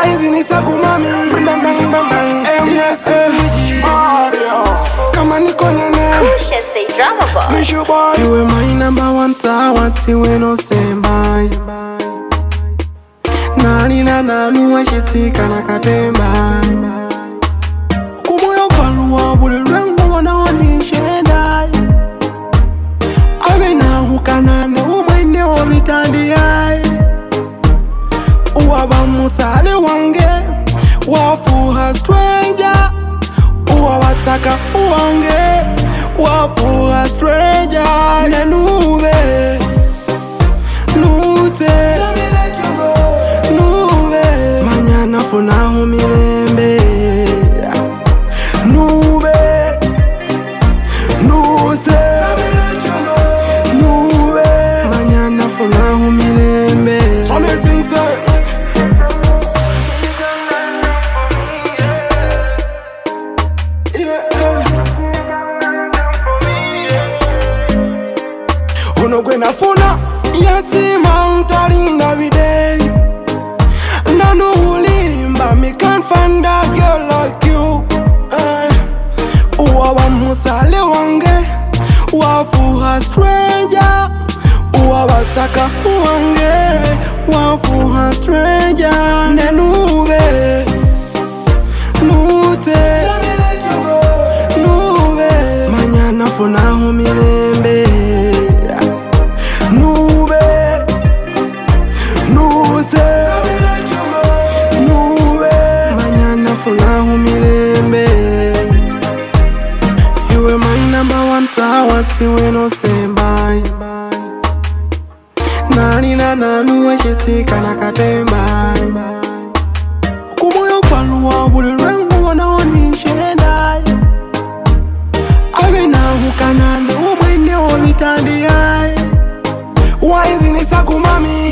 Wise ni sakumami kama niko nyene Kusha say drama boy. Wish you boy you were my number one sawati weno sembai Nani na nanu washisika na katemba Kumoyo kaluwa buli rengu wana wanishenda Awe na hukanane umwene wa mitandi yai Uwaba musale wange wafuha stranger Uwabataka uwange wafuha stranger Nenube Nute Nube Manyana funa humilembe Nube Nute Nube Manyana funa humilembe So me sing say Unogwe nafuna yasima ntalinga bidei Nanu ulimba me can't find a girl like you Uwa wa musale wange wafuha stranger Uwa wataka uwange wafuha stranger Nenube Nute Nube Manyana funa humilembe Nube Nute Nube Manyana funa humilembe You were my number one sawati weno sembai Nani na nanu washisika na katemba Kumoyo kaluwa buli rengu wana wanishenda Awe na hukanane umwene wa mitandi yai Wise ni sakumami